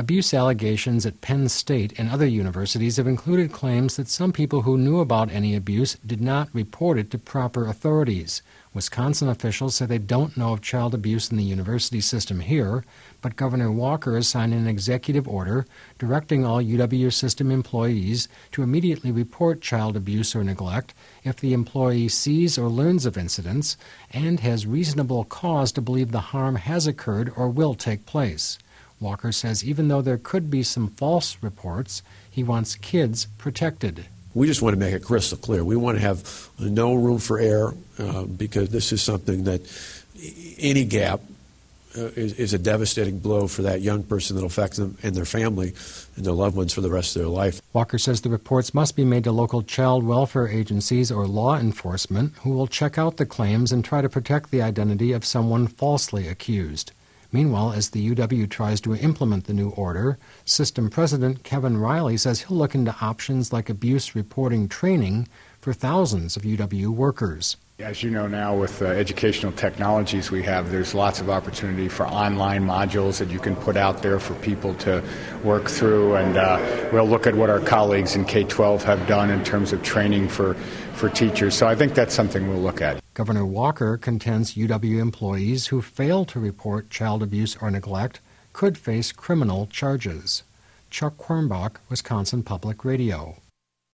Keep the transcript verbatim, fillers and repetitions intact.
Abuse allegations at Penn State and other universities have included claims that some people who knew about any abuse did not report it to proper authorities. Wisconsin officials say they don't know of child abuse in the university system here, but Governor Walker has signed an executive order directing all U W system employees to immediately report child abuse or neglect if the employee sees or learns of incidents and has reasonable cause to believe the harm has occurred or will take place. Walker says even though there could be some false reports, he wants kids protected. We just want to make it crystal clear. We want to have no room for error uh, because this is something that any gap uh, is, is a devastating blow for that young person that will affect them and their family and their loved ones for the rest of their life. Walker says the reports must be made to local child welfare agencies or law enforcement who will check out the claims and try to protect the identity of someone falsely accused. Meanwhile, as the U W tries to implement the new order, System President Kevin Riley says he'll look into options like abuse reporting training for thousands of U W workers. As you know now, with the educational technologies we have, there's lots of opportunity for online modules that you can put out there for people to work through, and uh, we'll look at what our colleagues in K twelve have done in terms of training for, for teachers. So I think that's something we'll look at. Governor Walker contends U W employees who fail to report child abuse or neglect could face criminal charges. Chuck Quirmbach, Wisconsin Public Radio.